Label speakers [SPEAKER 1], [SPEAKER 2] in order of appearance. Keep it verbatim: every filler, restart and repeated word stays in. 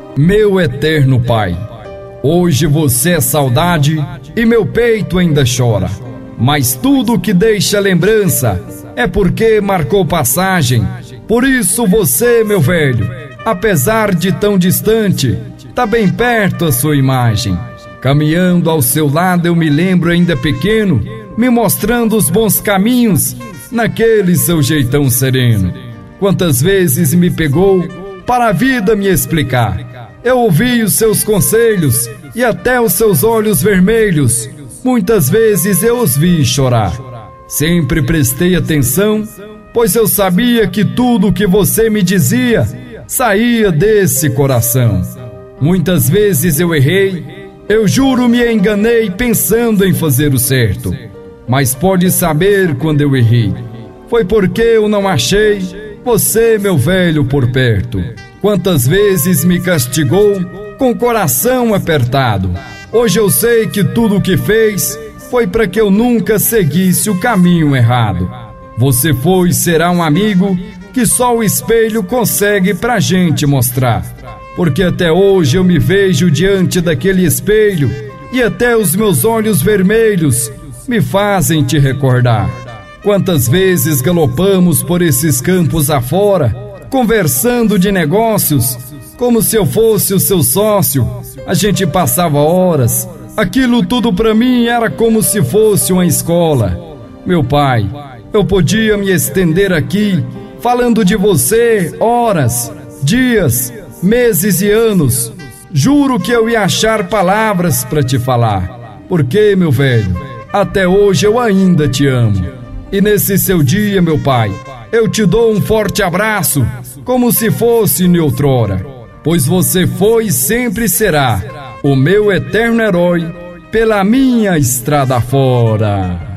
[SPEAKER 1] Meu eterno Pai, hoje você é saudade e meu peito ainda chora. Mas tudo que deixa lembrança é porque marcou passagem. Por isso você, meu velho, apesar de tão distante, tá bem perto a sua imagem. Caminhando ao seu lado eu me lembro ainda pequeno, me mostrando os bons caminhos, naquele seu jeitão sereno. Quantas vezes me pegou para a vida me explicar. Eu ouvi os seus conselhos e até os seus olhos vermelhos. Muitas vezes eu os vi chorar. Sempre prestei atenção, pois eu sabia que tudo o que você me dizia saía desse coração. Muitas vezes eu errei, eu juro me enganei pensando em fazer o certo. Mas pode saber quando eu errei, foi porque eu não achei você, meu velho, por perto. Quantas vezes me castigou com o coração apertado. Hoje eu sei que tudo o que fez foi para que eu nunca seguisse o caminho errado. Você foi e será um amigo que só o espelho consegue pra gente mostrar. Porque até hoje eu me vejo diante daquele espelho e até os meus olhos vermelhos me fazem te recordar. Quantas vezes galopamos por esses campos afora, conversando de negócios, como se eu fosse o seu sócio. A gente passava horas, aquilo tudo pra mim era como se fosse uma escola. Meu pai, eu podia me estender aqui, falando de você, horas, dias, meses e anos. Juro que eu ia achar palavras pra te falar, porque, meu velho, até hoje eu ainda te amo. E nesse seu dia, meu pai, eu te dou um forte abraço, como se fosse noutrora, pois você foi e sempre será o meu eterno herói pela minha estrada fora.